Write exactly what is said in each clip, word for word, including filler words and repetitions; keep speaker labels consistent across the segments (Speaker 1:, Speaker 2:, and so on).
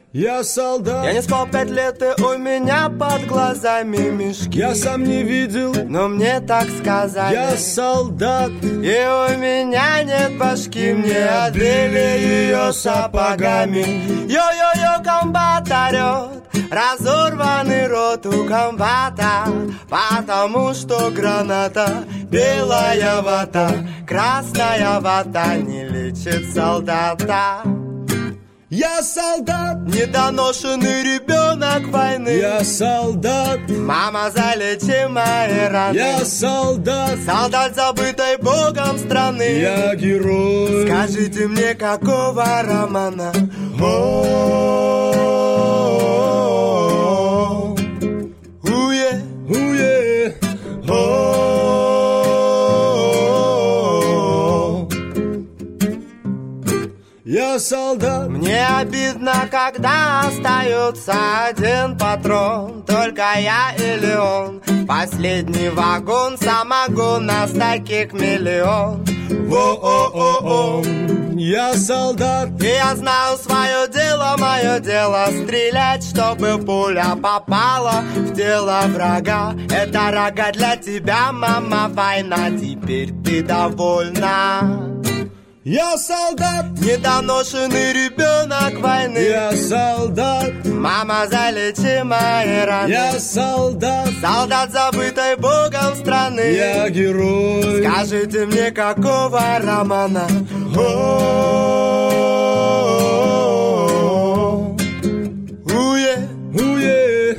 Speaker 1: Я солдат.
Speaker 2: Я не спал пять лет, и у меня под глазами мешки.
Speaker 1: Я сам не видел,
Speaker 2: но мне так сказали.
Speaker 1: Я солдат.
Speaker 2: И у меня нет башки, мне отбили ее сапогами. Йо-йо-йо, комбат орет, разорванный рот у комбата, потому что граната, белая вата, красная вата не лечит солдата.
Speaker 1: Я солдат,
Speaker 2: недоношенный ребенок войны.
Speaker 1: Я солдат,
Speaker 2: мама, залечи мои раны.
Speaker 1: Я солдат,
Speaker 2: солдат забытой Богом страны.
Speaker 1: Я герой.
Speaker 2: Скажите мне, какого романа? Уе,
Speaker 1: уе, Я солдат.
Speaker 2: Мне обидно, когда остается один патрон, только я или он. Последний вагон самогона, с таких миллион.
Speaker 1: Во-о-о-о, я солдат.
Speaker 2: И я знаю свое дело, мое дело стрелять, чтобы пуля попала в тело врага. Это рога для тебя, мама, война, теперь ты довольна.
Speaker 1: Я солдат,
Speaker 2: недоношенный ребенок войны.
Speaker 1: Я солдат,
Speaker 2: мама, залечи мои раны.
Speaker 1: Я солдат,
Speaker 2: солдат забытой Богом страны.
Speaker 1: Я герой.
Speaker 2: Скажите мне, какого романа? Уе,
Speaker 1: уе,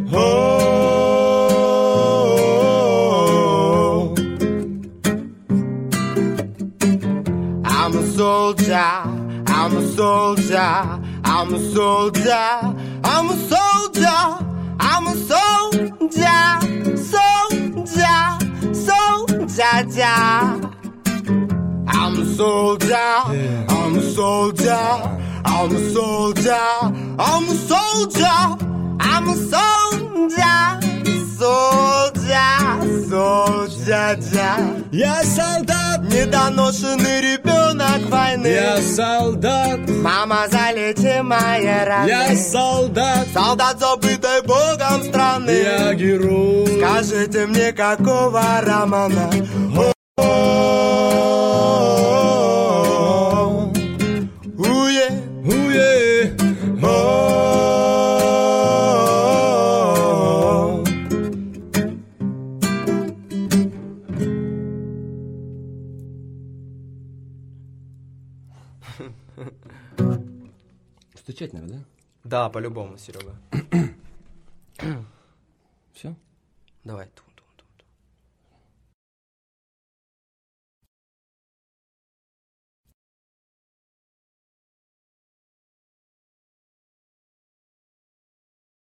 Speaker 2: I'm a soldier, I'm a soldier, I'm a soldier, I'm a soldier, I'm a soldier, soldier, soldier. I'm a soldier, I'm a soldier, I'm a soldier, I'm a soldier, I'm a soldier, soldier, soldier.
Speaker 1: Я солдат,
Speaker 2: недоношенный ребенок войны.
Speaker 1: Я солдат,
Speaker 2: мама, залечи мои раны.
Speaker 1: Я солдат,
Speaker 2: солдат забытой Богом страны.
Speaker 1: Я герой.
Speaker 2: Скажите мне, какого романа? Уе,
Speaker 1: уе, Стучать надо, да?
Speaker 2: Да, по-любому, Серега.
Speaker 1: Все?
Speaker 2: Давай.